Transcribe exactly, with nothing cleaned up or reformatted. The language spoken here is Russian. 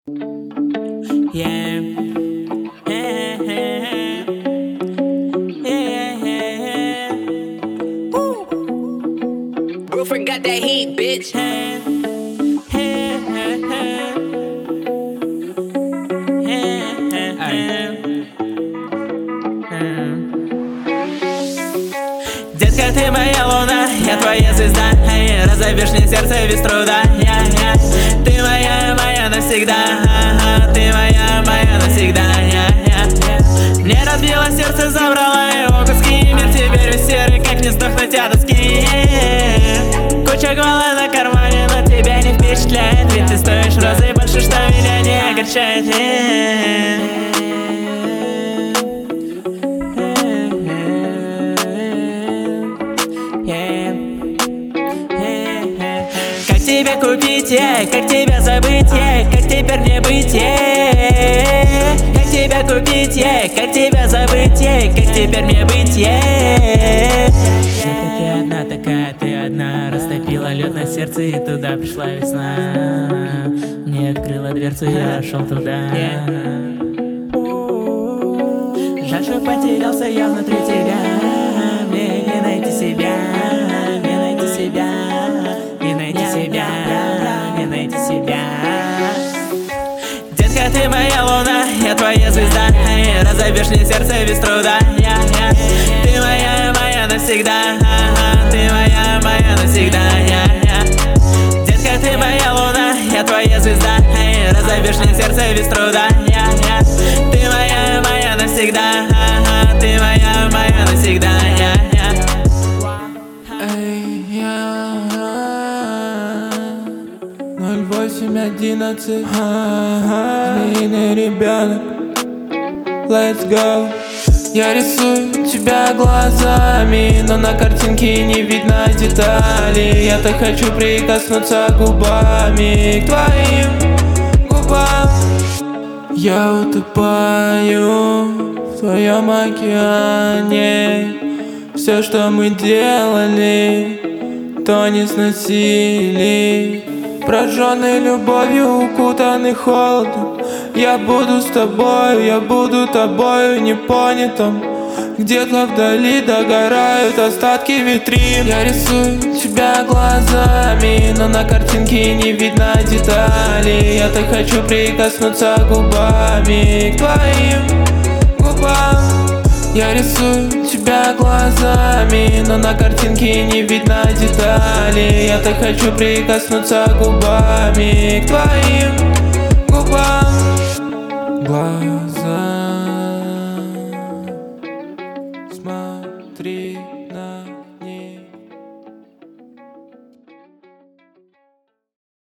Yeah. Yeah, yeah, yeah, yeah. Woo. Girlfriend got that heat, bitch. Hey, hey, hey, hey. Hey, hey, hey. Детка, ты моя луна, я твоя звезда. Эй, разобьешь мне сердце без труда. Я, я. Ты моя, моя навсегда. Ага, ты моя, моя навсегда. Я, я. Мне разбило сердце, забрала его куски. Мир теперь весь серый, как не сдохнуть от тоски. Куча голы на кармане, но тебя не впечатляет. Ведь ты стоишь розы больше, что меня не огорчает. Как тебя купить, yeah? Как тебя забыть, yeah? Как теперь не быть, yeah? Как тебя купить, yeah? Как тебя забыть, yeah? Как теперь мне быть, yeah? Детка, ты одна такая, ты одна. Растопила лед на сердце, и туда пришла весна. Не открыла дверцу, я шел туда. Жаль, что потерялся я внутри тебя. Мне не найти себя, не найти себя, не найти себя, не найти себя. Детка, ты моя луна, я твоя звезда. Эй, разобьешь мне сердце без труда. Я, я. Ты моя, моя навсегда. Ага, ты моя, моя навсегда. Я, я. Детка, ты моя луна, я твоя звезда. Эй, разобьешь мне сердце без труда. Я, я. Ты моя, моя навсегда. Ага, ты моя, моя навсегда. Я, я. Эй, я ноль восемь одиннадцать, змеиный ребенок. Let's go. Я рисую тебя глазами, но на картинке не видно деталей. Я так хочу прикоснуться губами к твоим губам. Я утопаю в твоем океане. Все, что мы делали, то не сносили. Прожженный любовью, укутанный холодом. Я буду с тобою, я буду тобою непонятым. Где-то вдали догорают остатки витрин. Я рисую тебя глазами, но на картинке не видно деталей. Я так хочу прикоснуться губами к твоим губам. Я рисую тебя глазами, но на картинке не видно деталей. Я так хочу прикоснуться губами к твоим губам. Глаза, смотри на